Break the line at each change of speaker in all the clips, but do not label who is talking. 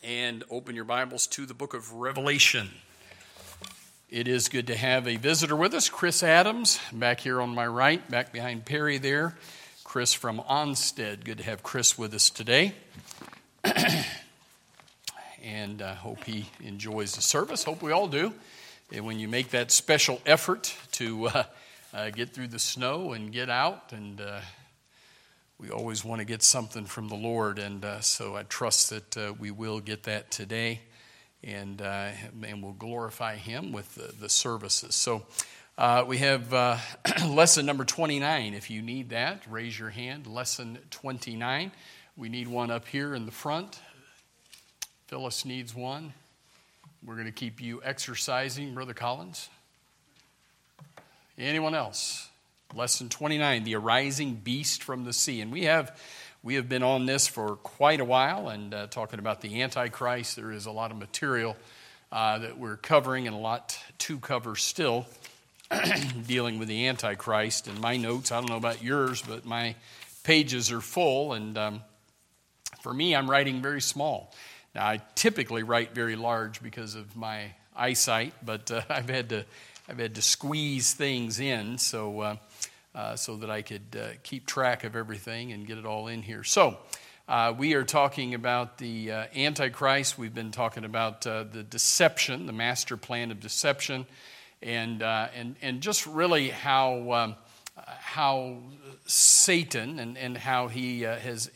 and open your Bibles to the book of Revelation. It is good to have a visitor with us, Chris Adams, back here on my right, back behind Perry there. Chris from Onstead. Good to have Chris with us today. And I hope he enjoys the service. Hope we all do. And when you make that special effort to get through the snow and get out, and we always want to get something from the Lord, and so I trust that we will get that today, and we'll glorify Him with the services. So we have lesson number 29. If you need that, raise your hand. Lesson 29. We need one up here in the front. Phyllis needs one. We're going to keep you exercising, Brother Collins. Anyone else? Lesson 29, the arising beast from the sea. And we have been on this for quite a while and talking about the Antichrist. There is a lot of material that we're covering and a lot to cover still dealing with the Antichrist. And my notes, I don't know about yours, but my pages are full. And for me, I'm writing very small. Now, I typically write very large because of my eyesight, but I've had to squeeze things in so that I could keep track of everything and get it all in here. So we are talking about the Antichrist. We've been talking about the deception, the master plan of deception, and just really how Satan and how he has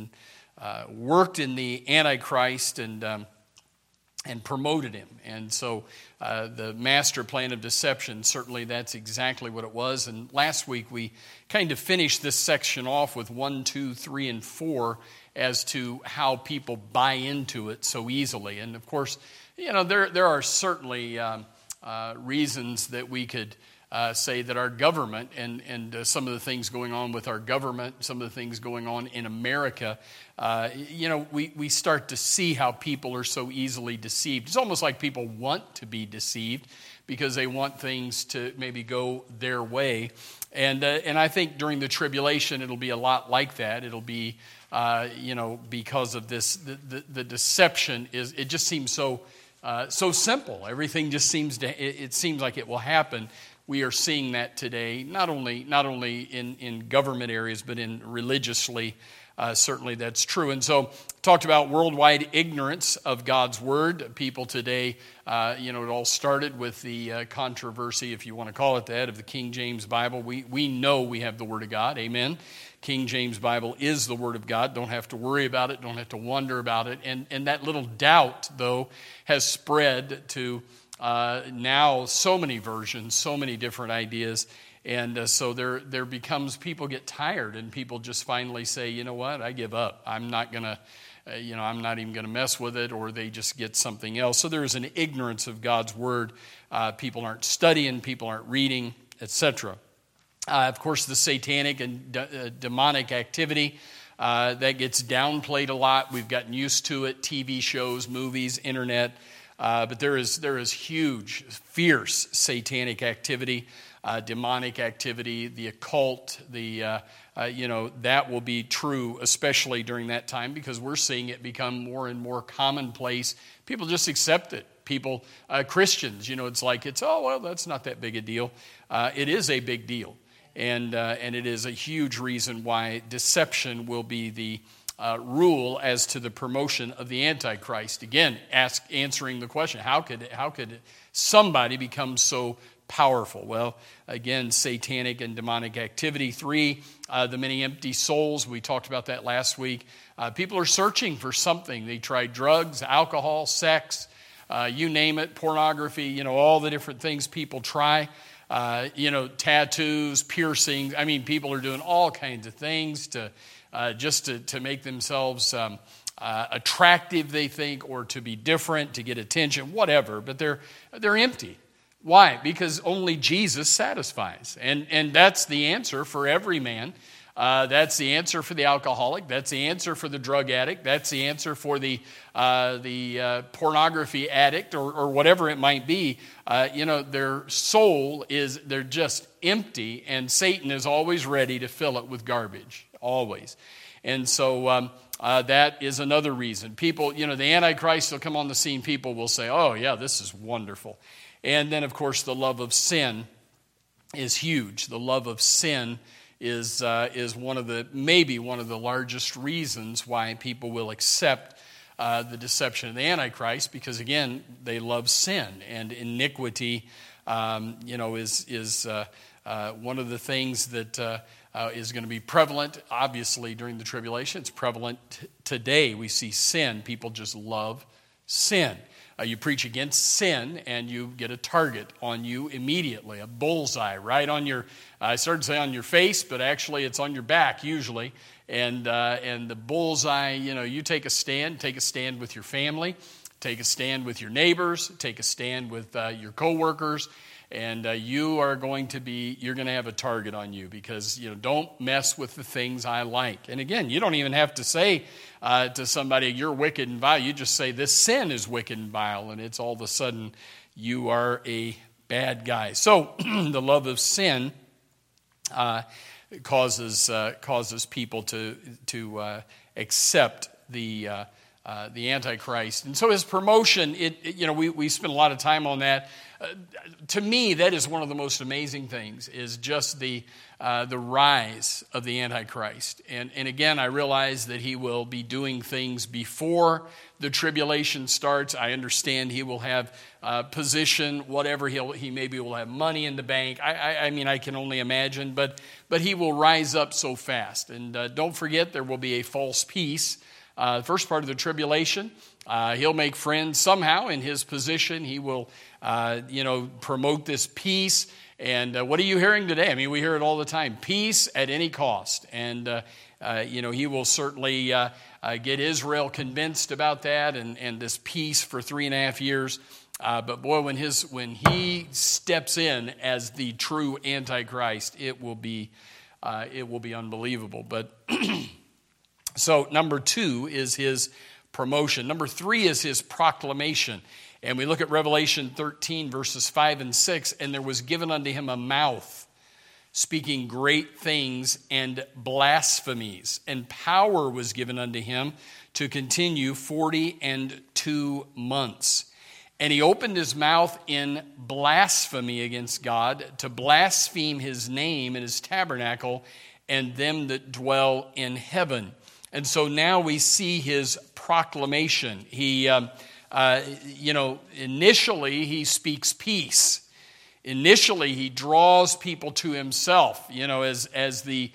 worked in the Antichrist and promoted him. And so the master plan of deception, certainly that's exactly what it was. And last week we kind of finished this section off with 1, 2, 3, and 4 as to how people buy into it so easily. And of course, you know, there are certainly reasons that we could say that our government and some of the things going on with our government, some of the things going on in America, we start to see how people are so easily deceived. It's almost like people want to be deceived because they want things to maybe go their way. And I think during the tribulation, it'll be a lot like that. It'll be, because of this, the deception it just seems so simple. Everything just seems like it will happen. We are seeing that today, not only in government areas, but in religiously. Certainly that's true. And so talked about worldwide ignorance of God's Word. People today, it all started with the controversy, if you want to call it that, of the King James Bible. We know we have the Word of God. Amen. King James Bible is the Word of God. Don't have to worry about it. Don't have to wonder about it. And that little doubt, though, has spread to now so many versions, so many different ideas. And so there becomes, people get tired and people just finally say, you know what, I give up. I'm not going to, I'm not even going to mess with it, or they just get something else. So there's an ignorance of God's Word. People aren't studying, people aren't reading, etc. Of course, the satanic and demonic activity, that gets downplayed a lot. We've gotten used to it, TV shows, movies, internet. But there is huge, fierce satanic activity. Demonic activity, the occult, that will be true, especially during that time, because we're seeing it become more and more commonplace. People just accept it. People, Christians, it's like, that's not that big a deal. It is a big deal. And it is a huge reason why deception will be the rule as to the promotion of the Antichrist. Again, answering the question, how could somebody become so powerful? Well, again, satanic and demonic activity. 3, the many empty souls. We talked about that last week. People are searching for something. They try drugs, alcohol, sex, you name it, pornography, all the different things people try. Tattoos, piercings. I mean, people are doing all kinds of things to make themselves attractive, they think, or to be different, to get attention, whatever. But they're empty. Why? Because only Jesus satisfies. And that's the answer for every man. That's the answer for the alcoholic. That's the answer for the drug addict. That's the answer for the pornography addict or whatever it might be. Their soul they're just empty, and Satan is always ready to fill it with garbage, always. And so that is another reason. People, the Antichrist will come on the scene. People will say, oh, yeah, this is wonderful. And then, of course, the love of sin is huge. The love of sin is maybe one of the largest reasons why people will accept the deception of the Antichrist, because again, they love sin, and iniquity, is one of the things that is going to be prevalent, obviously, during the tribulation. It's prevalent today. We see sin. People just love sin. You preach against sin, and you get a target on you immediately, a bullseye right on your, I started to say on your face, but actually it's on your back usually. And the bullseye, you take a stand with your family, take a stand with your neighbors, take a stand with your coworkers, and you're going to have a target on you, because don't mess with the things I like. And again, you don't even have to say to somebody, you're wicked and vile. You just say, this sin is wicked and vile, and it's all of a sudden you are a bad guy. So the love of sin causes people to accept the Antichrist. And so his promotion, we spent a lot of time on that. To me, that is one of the most amazing things, is just the rise of the Antichrist. And again, I realize that he will be doing things before the tribulation starts. I understand he will have position, whatever, he maybe will have money in the bank. I mean, I can only imagine, but he will rise up so fast. And don't forget, there will be a false peace. The first part of the tribulation, he'll make friends somehow in his position. He will, promote this peace. And what are you hearing today? I mean, we hear it all the time. Peace at any cost. And, he will certainly get Israel convinced about that and this peace for 3.5 years. But boy, when he steps in as the true Antichrist, it will be unbelievable. But so number 2 is his promotion. Number 3 is his proclamation. And we look at Revelation 13, verses 5 and 6, and there was given unto him a mouth, speaking great things and blasphemies. And power was given unto him to continue 42 months. And he opened his mouth in blasphemy against God, to blaspheme his name and his tabernacle and them that dwell in heaven. And so now we see his proclamation. He, initially he speaks peace. Initially he draws people to himself, as the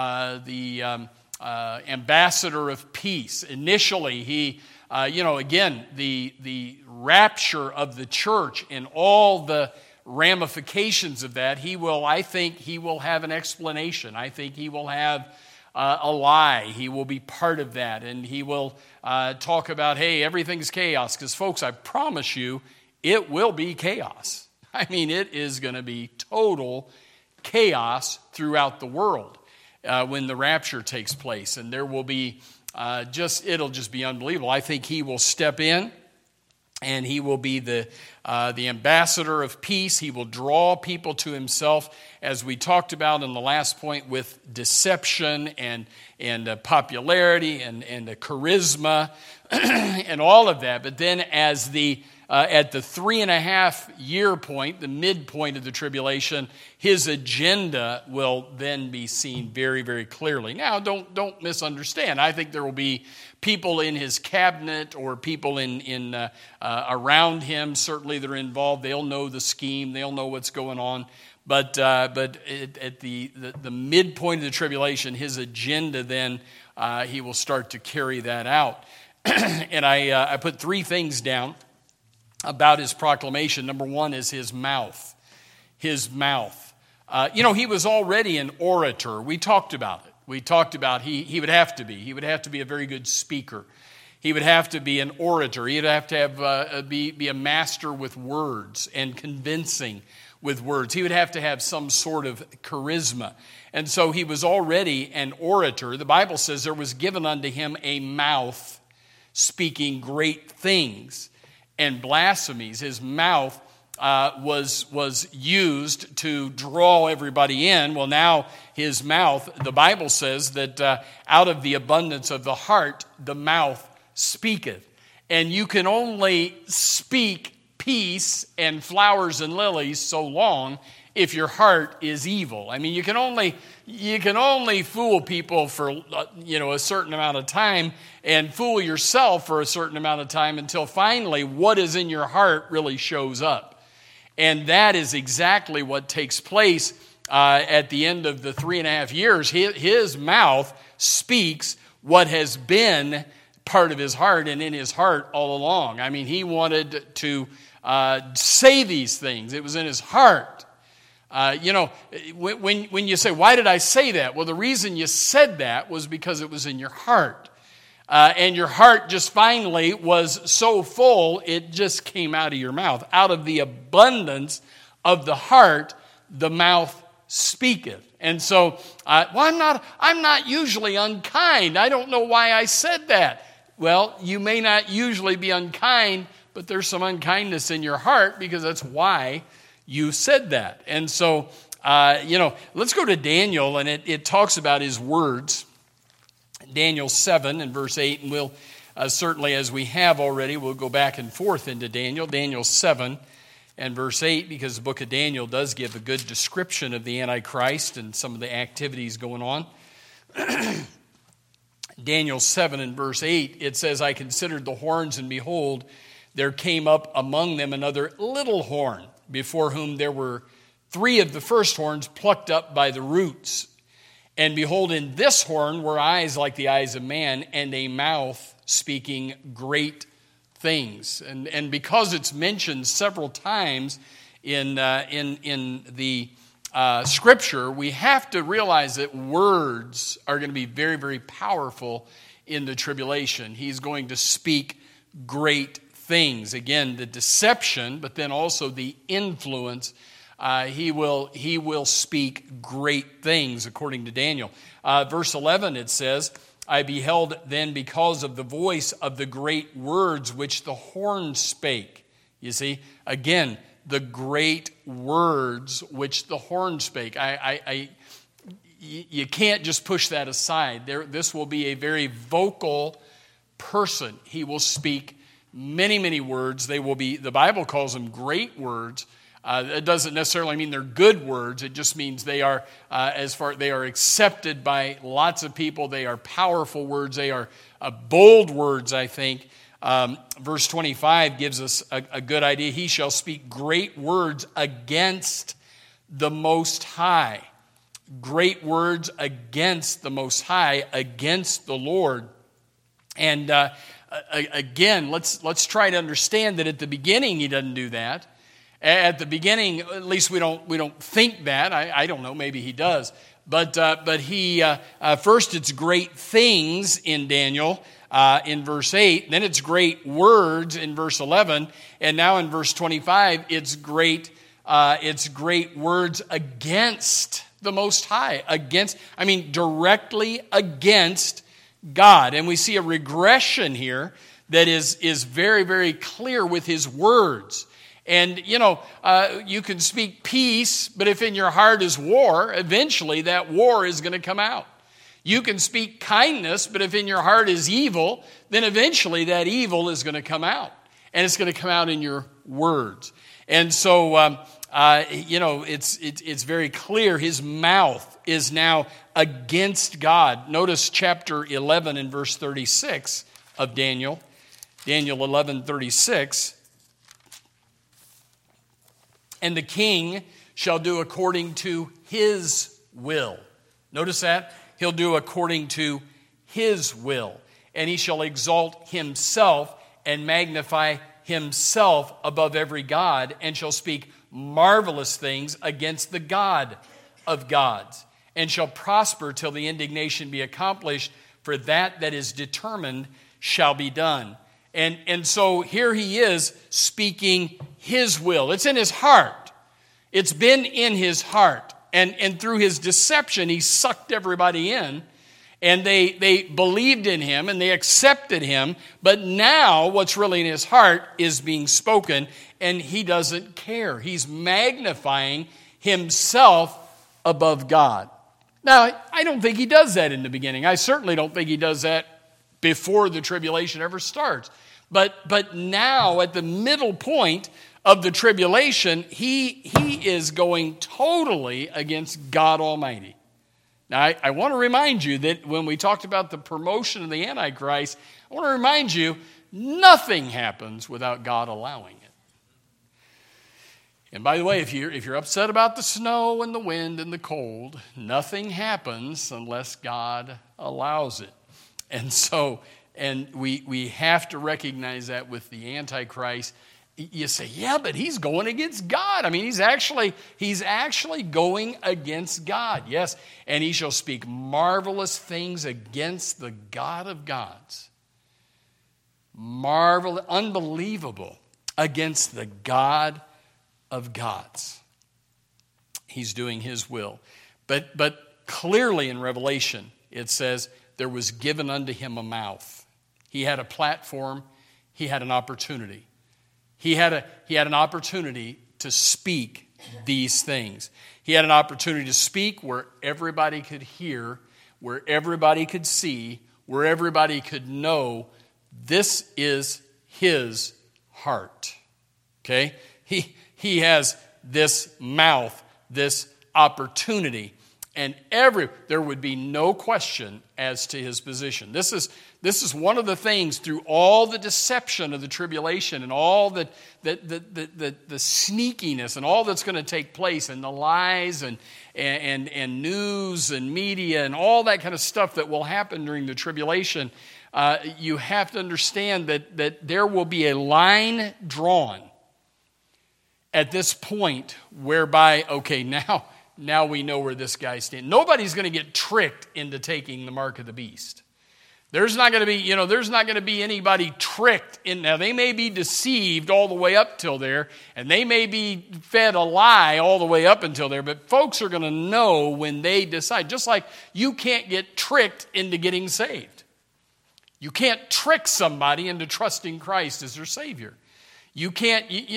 ambassador of peace. Initially he, again, the rapture of the church and all the ramifications of that, I think he will have an explanation. I think he will have a lie. He will be part of that, and he will talk about, hey, everything's chaos, because folks, I promise you, it will be chaos. I mean, it is going to be total chaos throughout the world when the rapture takes place, and there will be it'll just be unbelievable. I think he will step in, and he will be the ambassador of peace. He will draw people to himself, as we talked about in the last point, with deception and popularity and charisma and all of that. But then as at the 3.5 year point, the midpoint of the tribulation, his agenda will then be seen very, very clearly. Now, don't misunderstand. I think there will be people in his cabinet or people in around him, certainly that are involved. They'll know the scheme. They'll know what's going on. But at the midpoint of the tribulation, his agenda then, he will start to carry that out. And I put 3 things down about his proclamation. Number 1 is his mouth. His mouth. He was already an orator. We talked about it. We talked about he would have to be. He would have to be a very good speaker. He would have to be an orator. He'd have to have be a master with words and convincing with words. He would have to have some sort of charisma. And so he was already an orator. The Bible says there was given unto him a mouth speaking great things and blasphemies. His mouth was used to draw everybody in. Well, now his mouth, the Bible says that out of the abundance of the heart, the mouth speaketh. And you can only speak peace and flowers and lilies so long if your heart is evil. I mean, you can only fool people for a certain amount of time, and fool yourself for a certain amount of time until finally what is in your heart really shows up. And that is exactly what takes place at the end of the 3.5 years. His mouth speaks what has been part of his heart and in his heart all along. I mean, he wanted to say these things. It was in his heart. When you say, why did I say that? Well, the reason you said that was because it was in your heart. And your heart just finally was so full, it just came out of your mouth. Out of the abundance of the heart, the mouth speaketh. And so, I'm not usually unkind. I don't know why I said that. Well, you may not usually be unkind, but there's some unkindness in your heart because that's why you said that. And so, let's go to Daniel, and it talks about his words. Daniel 7 and verse 8, and we'll certainly, as we have already, we'll go back and forth into Daniel. Daniel 7 and verse 8, because the book of Daniel does give a good description of the Antichrist and some of the activities going on. Daniel 7 and verse 8, it says, I considered the horns, and behold, there came up among them another little horn, before whom there were 3 of the first horns plucked up by the roots. And behold, in this horn were eyes like the eyes of man, and a mouth speaking great things. And because it's mentioned several times in the Scripture, we have to realize that words are going to be very, very powerful in the tribulation. He's going to speak great things. Again, the deception, but then also the influence. He will speak great things, according to Daniel. Verse 11, it says, I beheld then because of the voice of the great words which the horn spake. You see, again, the great words which the horn spake. You can't just push that aside. This will be a very vocal person. He will speak many, many words. They will be, the Bible calls them great words. It doesn't necessarily mean they're good words. It just means they are, they are accepted by lots of people. They are powerful words. They are bold words, I think. Verse 25 gives us a good idea. He shall speak great words against the Most High. Great words against the Most High, against the Lord. And again, let's try to understand that at the beginning he doesn't do that. At the beginning, at least we don't think that. I don't know. Maybe he does. But he first it's great things in Daniel in verse 8. Then it's great words in verse 11, and now in verse 25 it's great words against the Most High, directly against God. And we see a regression here that is very, very clear with his words. And, you can speak peace, but if in your heart is war, eventually that war is going to come out. You can speak kindness, but if in your heart is evil, then eventually that evil is going to come out. And it's going to come out in your words. And so, it's very clear his mouth is now against God. Notice chapter 11 and verse 36 of Daniel. Daniel 11:36. And the king shall do according to his will. Notice that? He'll do according to his will. And he shall exalt himself and magnify himself above every god, and shall speak marvelous things against the God of gods, and shall prosper till the indignation be accomplished, for that is determined shall be done. And so here he is speaking his will. It's in his heart. It's been in his heart. And through his deception, he sucked everybody in. and they believed in him and they accepted him, but now what's really in his heart is being spoken, and he doesn't care. He's magnifying himself above God. Now, I don't think he does that in the beginning. I certainly don't think he does that before the tribulation ever starts. But now, at the middle point of the tribulation, he is going totally against God Almighty. Now, I want to remind you that when we talked about the promotion of the Antichrist, I want to remind you, nothing happens without God allowing it. And by the way, if you're upset about the snow and the wind and the cold, nothing happens unless God allows it. And we have to recognize that with the Antichrist. You say, yeah, but he's going against God. I mean, he's actually going against God. Yes, and he shall speak marvelous things against the God of gods. Marvelous, unbelievable against the God of gods. He's doing his will. But clearly in Revelation, it says, there was given unto him a mouth. He had a platform. He had an opportunity. He had an opportunity to speak these things. He had an opportunity to speak where everybody could hear, where everybody could see, where everybody could know this is his heart. Okay? He has this mouth, this opportunity, and there would be no question as to his position. This is one of the things through all the deception of the tribulation and all the sneakiness and all that's going to take place and the lies and news and media and all that kind of stuff that will happen during the tribulation. You have to understand that there will be a line drawn at this point whereby, okay, now we know where this guy stands. Nobody's going to get tricked into taking the mark of the beast. There's not going to be anybody tricked in. Now, they may be deceived all the way up till there, and they may be fed a lie all the way up until there, but folks are going to know when they decide. Just like you can't get tricked into getting saved. You can't trick somebody into trusting Christ as their Savior. You can't, you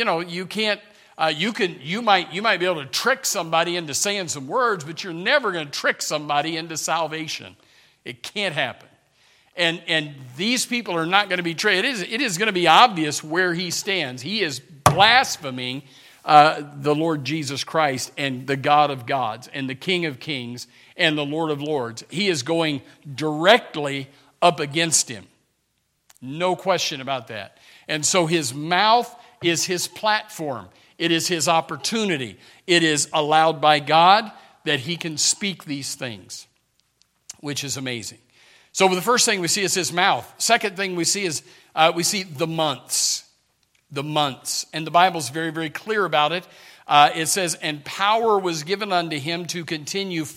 might be able to trick somebody into saying some words, but you're never going to trick somebody into salvation. It can't happen. And these people are not going to be tricked. It is going to be obvious where he stands. He is blaspheming the Lord Jesus Christ and the God of gods and the King of kings and the Lord of lords. He is going directly up against him. No question about that. And so his mouth is his platform. It is his opportunity. It is allowed by God that he can speak these things, which is amazing. So the first thing we see is his mouth. Second thing we see is we see the months. The months. And the Bible's very, very clear about it. It says, and power was given unto him to continue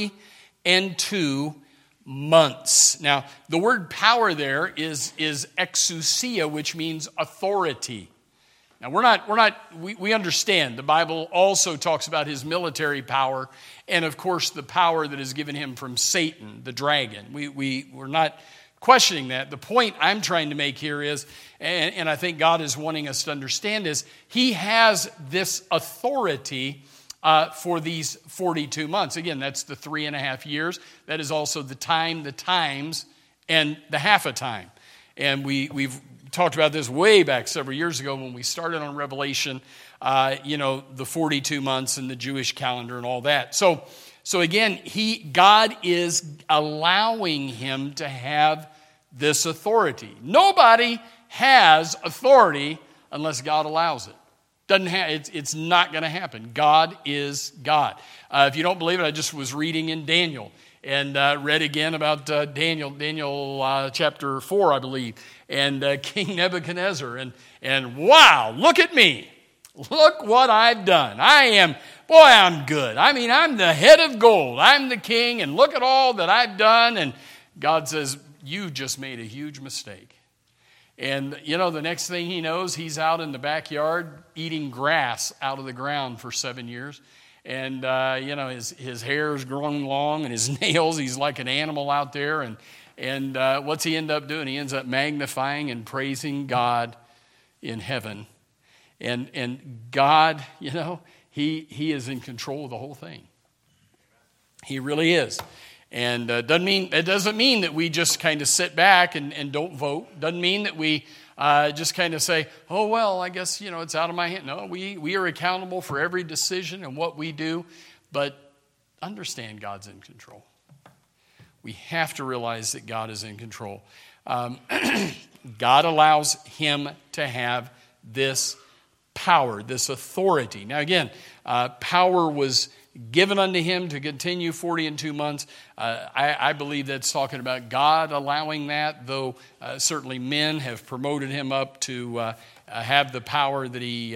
42 months. Now, the word power there is exousia, which means authority. Now, we understand the Bible also talks about his military power and, of course, the power that is given him from Satan, the dragon. We're not questioning that. The point I'm trying to make here is, and I think God is wanting us to understand, is he has this authority for these 42 months. Again, that's the 3.5 years. That is also the time, the times, and the half a time. And we've talked about this way back several years ago when we started on Revelation, the 42 months and the Jewish calendar and all that. So again, God is allowing him to have this authority. Nobody has authority unless God allows it. It's not going to happen. God is God. If you don't believe it, I just was reading in Daniel and read again about Daniel chapter 4, I believe, and King Nebuchadnezzar. And wow, look at me. Look what I've done. I'm good. I mean, I'm the head of gold. I'm the king, and look at all that I've done. And God says, you just made a huge mistake. And, the next thing he knows, he's out in the backyard eating grass out of the ground for 7 years. And, his hair is growing long and his nails, he's like an animal out there. And what's he end up doing? He ends up magnifying and praising God in heaven. And God, he is in control of the whole thing. He really is. And it doesn't mean that we just kind of sit back and don't vote. Doesn't mean that we just kind of say, oh, well, I guess, it's out of my hand. No, we are accountable for every decision and what we do. But understand God's in control. We have to realize that God is in control. God allows him to have this power, this authority. Now, again, power was given unto him to continue 40 and 2 months. I believe that's talking about God allowing that, though certainly men have promoted him up to have the power that he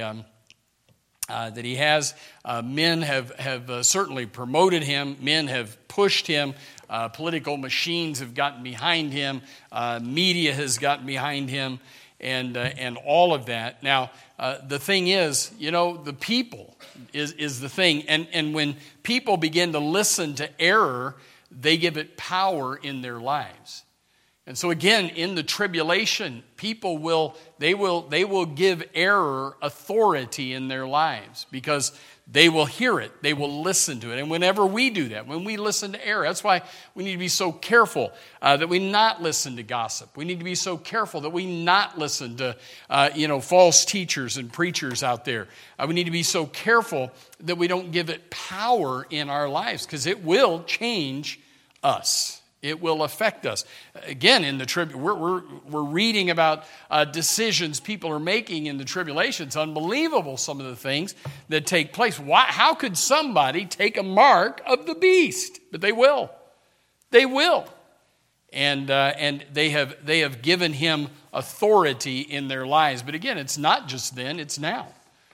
has. Men have certainly promoted him. Men have pushed him. Political machines have gotten behind him. Media has gotten behind him, and all of that. Now, the thing is, the people is the thing. And when people begin to listen to error, they give it power in their lives. And so again, in the tribulation, people will give error authority in their lives because they will hear it. They will listen to it. And whenever we do that, when we listen to error, that's why we need to be so careful that we not listen to gossip. We need to be so careful that we not listen to, false teachers and preachers out there. We need to be so careful that we don't give it power in our lives because it will change us. It will affect us. Again, in the we're reading about decisions people are making in the tribulation. It's unbelievable, some of the things that take place. How could somebody take a mark of the beast? But they will. They will. And they have given him authority in their lives. But again, it's not just then, it's now.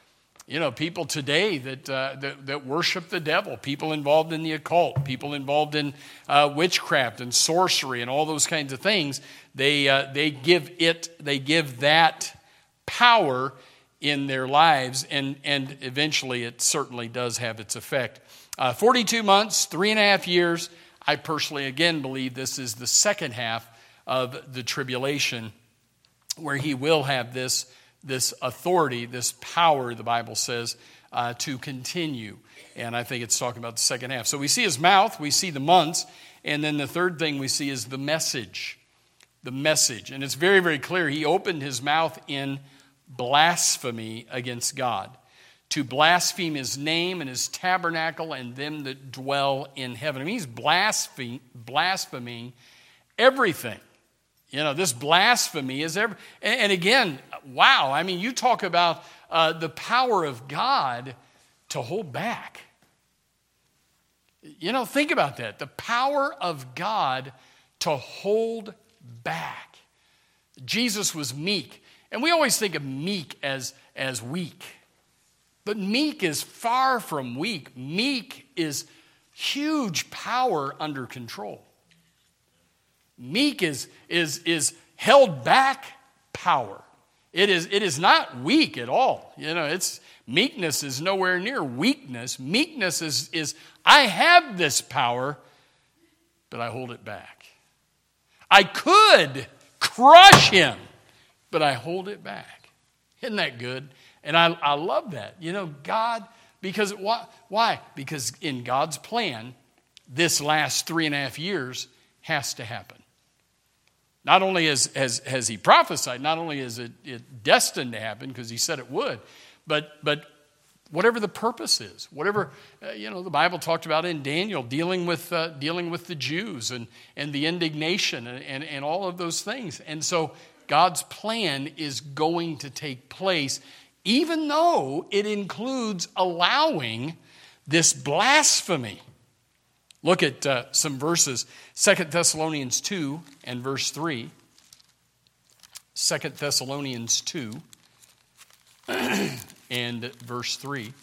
People today that worship the devil, people involved in the occult, people involved in witchcraft and sorcery and all those kinds of things, they give that power in their lives, and eventually it certainly does have its effect. 42 months, 3.5 years. I personally, again, believe this is the second half of the tribulation where he will have this authority, this power, the Bible says, to continue. And I think it's talking about the second half. So we see his mouth, we see the months, and then the third thing we see is the message. The message. And it's very, very clear. He opened his mouth in blasphemy against God, to blaspheme his name and his tabernacle and them that dwell in heaven. I mean, he's blaspheming everything. This blasphemy is and again, wow, I mean, you talk about the power of God to hold back. Think about that. The power of God to hold back. Jesus was meek. And we always think of meek as weak. But meek is far from weak. Meek is huge power under control. Meek is held back power. It is not weak at all. Meekness is nowhere near weakness. Meekness is I have this power, but I hold it back. I could crush him, but I hold it back. Isn't that good? And I love that. God, because why? Because in God's plan, this last 3.5 years has to happen. Not only has he prophesied, not only is it destined to happen, because he said it would, but whatever the purpose is, whatever, the Bible talked about in Daniel, dealing with the Jews and the indignation and all of those things. And so God's plan is going to take place, even though it includes allowing this blasphemy. Look at some verses. 2 Thessalonians 2 and verse 3. 2 Thessalonians 2 and verse 3.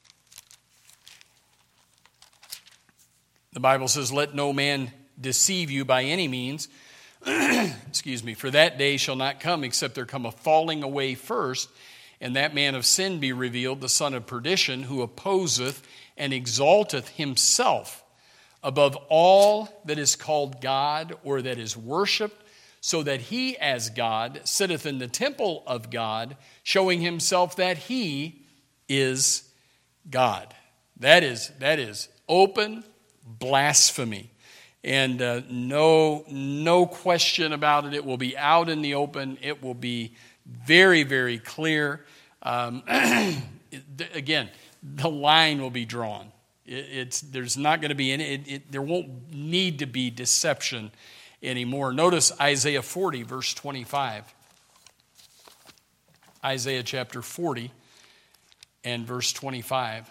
The Bible says, "Let no man deceive you by any means. Excuse me. For that day shall not come except there come a falling away first, and that man of sin be revealed, the son of perdition, who opposeth and exalteth himself above all that is called God or that is worshipped, so that he as God sitteth in the temple of God, showing himself that he is God. That is open blasphemy. And no question about it. It will be out in the open. It will be very, very clear. Again, the line will be drawn. There's not going to be any. There won't need to be deception anymore. Notice Isaiah 40, verse 25. Isaiah chapter 40 and verse 25.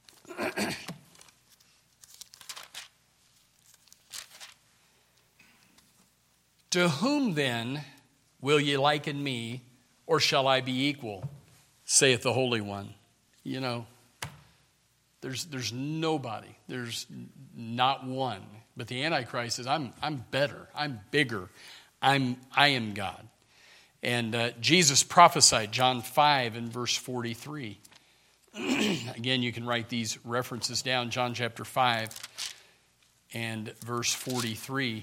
To whom then will ye liken me, or shall I be equal, saith the Holy One. You know, there's nobody, there's not one. But the Antichrist says, I'm better, I'm bigger, I am God. And Jesus prophesied, John 5 and verse 43. Again, you can write these references down, John chapter 5 and verse 43.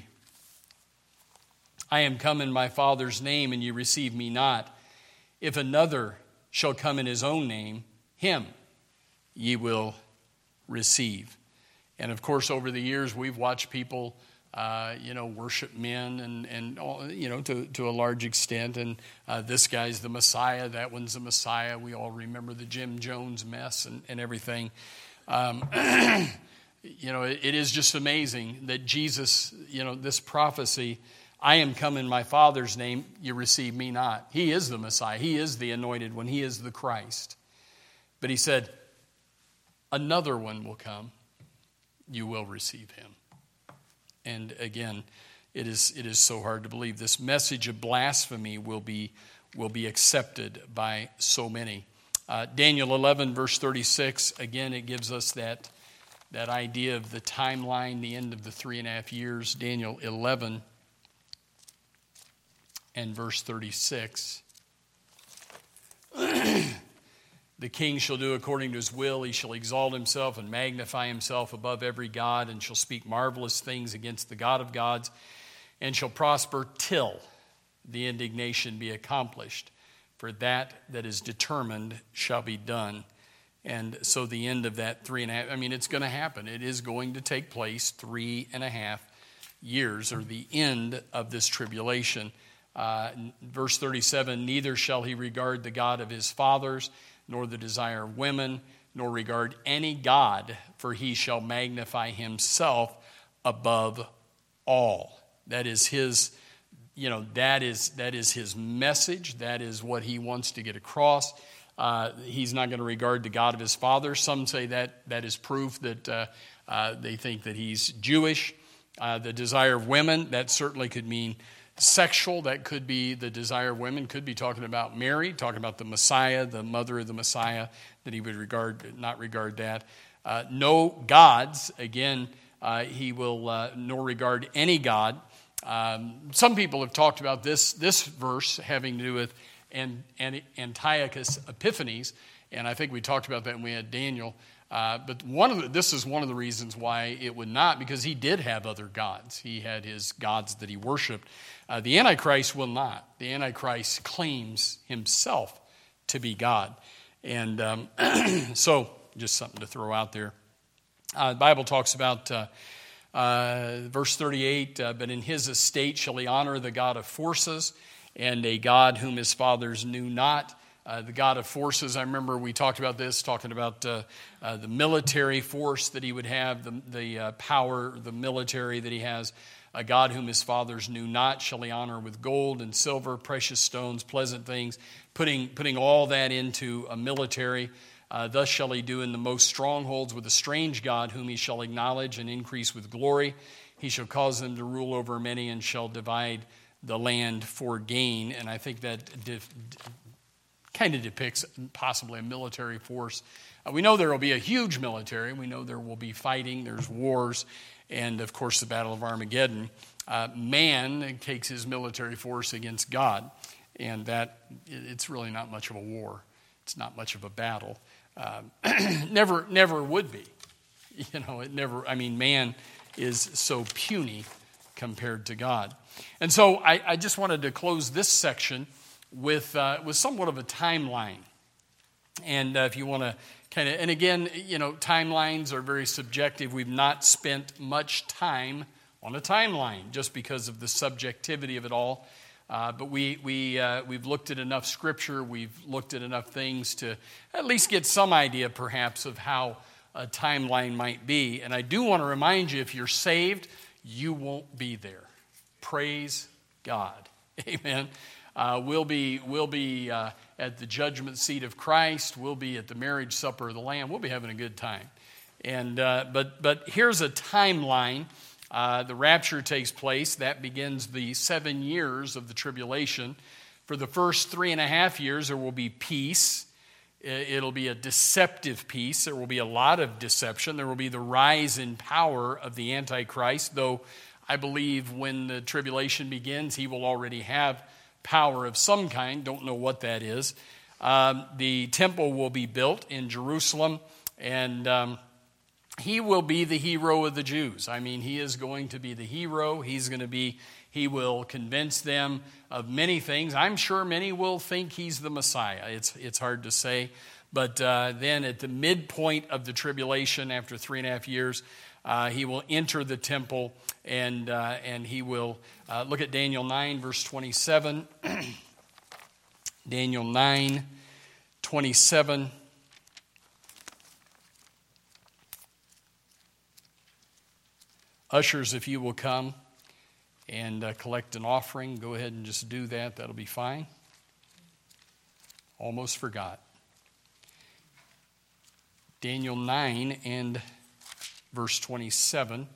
I am come in my Father's name, and ye receive me not. If another shall come in his own name, him ye will receive. And of course, over the years, we've watched people, worship men, and to a large extent. And this guy's the Messiah, that one's the Messiah. We all remember the Jim Jones mess and everything. It is just amazing that Jesus, this prophecy, I am come in my Father's name, you receive me not. He is the Messiah. He is the anointed one. He is the Christ. But he said, another one will come. You will receive him. And again, it is so hard to believe. This message of blasphemy will be accepted by so many. Daniel 11, verse 36, again, it gives us that idea of the timeline, the end of the 3.5 years. Daniel 11 and verse 36. The king shall do according to his will. He shall exalt himself and magnify himself above every god, and shall speak marvelous things against the God of gods, and shall prosper till the indignation be accomplished. For that is determined shall be done. And so the end of that 3.5, it's going to happen. It is going to take place 3.5 years, or the end of this tribulation. Verse 37, neither shall he regard the God of his fathers, nor the desire of women, nor regard any god, for he shall magnify himself above all. That is his, that is his message. That is what he wants to get across. He's not going to regard the God of his fathers. Some say that is proof that they think that he's Jewish. The desire of women, that certainly could mean sexual. That could be the desire of women, could be talking about Mary, talking about the Messiah, the mother of the Messiah, that he would not regard that. No gods, again, he will nor regard any god. Some people have talked about this verse having to do with Antiochus Epiphanes, and I think we talked about that when we had Daniel. But this is one of the reasons why it would not, because he did have other gods. He had his gods that he worshipped. The Antichrist will not. The Antichrist claims himself to be God. And so, just something to throw out there. The Bible talks about, verse 38, but in his estate shall he honor the God of forces, and a God whom his fathers knew not. The God of forces, I remember we talked about this, talking about the military force that he would have, the power, the military that he has. A God whom his fathers knew not shall he honor with gold and silver, precious stones, pleasant things, putting all that into a military. Thus shall he do in the most strongholds with a strange God, whom he shall acknowledge and increase with glory. He shall cause them to rule over many, and shall divide the land for gain. And I think that kind of depicts possibly a military force. We know there will be a huge military. We know there will be fighting. There's wars. And, of course, the Battle of Armageddon. Man takes his military force against God. And that it's really not much of a war. it's not much of a battle. Never would be. It never, man is so puny compared to God. And so I just wanted to close this section with somewhat of a timeline. And if you want to kind of, and again, timelines are very subjective. We've not spent much time on a timeline just because of the subjectivity of it all. But we've looked at enough scripture, we've looked at enough things to at least get some idea perhaps of how a timeline might be. And I do want to remind you, if you're saved, you won't be there. Praise God. Amen. We'll be at the judgment seat of Christ. We'll be at the marriage supper of the Lamb. We'll be having a good time. And but here's a timeline. The rapture takes place. That begins the 7 years of the tribulation. For the first 3.5 years, there will be peace. It'll be a deceptive peace. There will be a lot of deception. There will be the rise in power of the Antichrist, though I believe when the tribulation begins, he will already have power of some kind. Don't know what that is. The temple will be built in Jerusalem, and he will be the hero of the Jews. He is going to be the hero. He will convince them of many things. I'm sure many will think he's the Messiah. It's hard to say. But then at the midpoint of the tribulation, after 3.5 years, he will enter the temple, and he will look at Daniel 9, verse 27. Daniel 9, 27. Ushers, if you will come and collect an offering, go ahead and just do that. That'll be fine. Almost forgot. Daniel 9 and verse 27.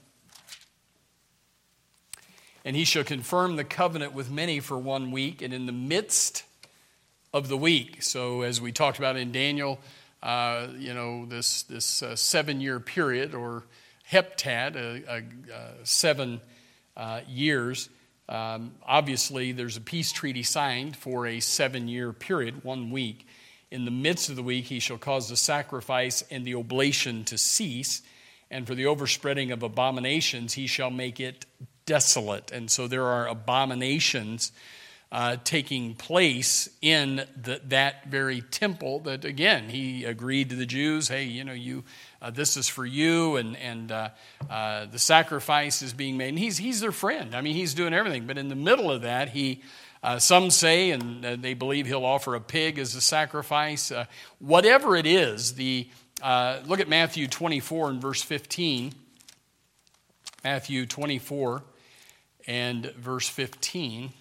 And he shall confirm the covenant with many for 1 week, and in the midst of the week. So as we talked about in Daniel, this 7-year period, or heptad, 7 years. Obviously, there's a peace treaty signed for a 7-year period, 1 week. In the midst of the week, he shall cause the sacrifice and the oblation to cease, and for the overspreading of abominations, he shall make it desolate. And so there are abominations taking place in that very temple that, again, he agreed to the Jews, hey, this is for you, and the sacrifice is being made. And he's their friend. He's doing everything. But in the middle of that, some say, and they believe he'll offer a pig as a sacrifice. Whatever it is, look at Matthew 24 and verse 15. Matthew 24 and verse 15.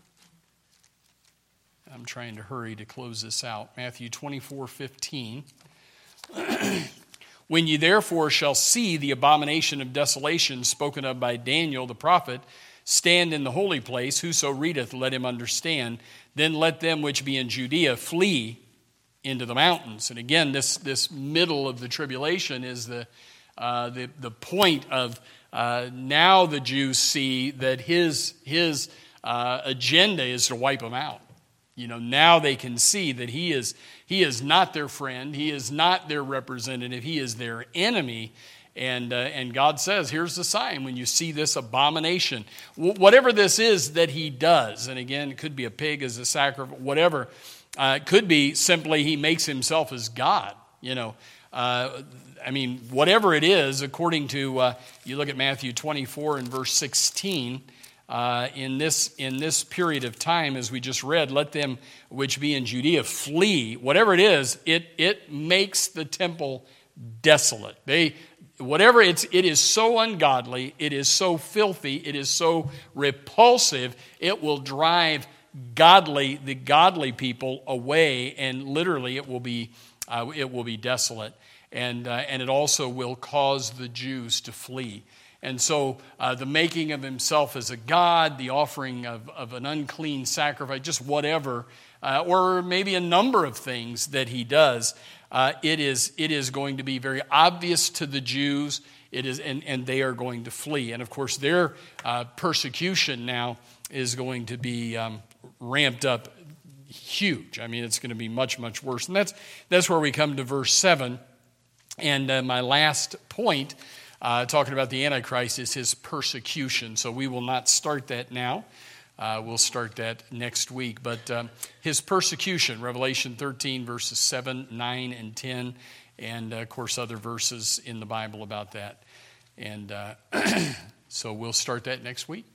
I'm trying to hurry to close this out. Matthew 24:15. When ye therefore shall see the abomination of desolation spoken of by Daniel the prophet stand in the holy place, whoso readeth, let him understand. Then let them which be in Judea flee into the mountains. And again, this middle of the tribulation is the point of now the Jews see that his agenda is to wipe them out. Now they can see that he is not their friend. He is not their representative. He is their enemy. And God says, here's the sign when you see this abomination. Whatever this is that he does, and again, it could be a pig as a sacrifice, whatever. It could be simply he makes himself as God. Whatever it is, according to, you look at Matthew 24 and verse 16, in this period of time, as we just read, let them which be in Judea flee. Whatever it is, it makes the temple desolate. It is so ungodly, it is so filthy, it is so repulsive, it will drive the godly people away, and literally it will be desolate, and it also will cause the Jews to flee. And so the making of himself as a god, the offering of an unclean sacrifice, just whatever, or maybe a number of things that he does, it is going to be very obvious to the Jews. It is, and they are going to flee. And of course, their persecution now is going to be ramped up huge. I mean, it's going to be much, much worse. And that's where we come to verse 7. And my last point, talking about the Antichrist, is his persecution. So we will not start that now. We'll start that next week. But his persecution, Revelation 13, verses 7, 9, and 10, and, of course, other verses in the Bible about that. And so we'll start that next week.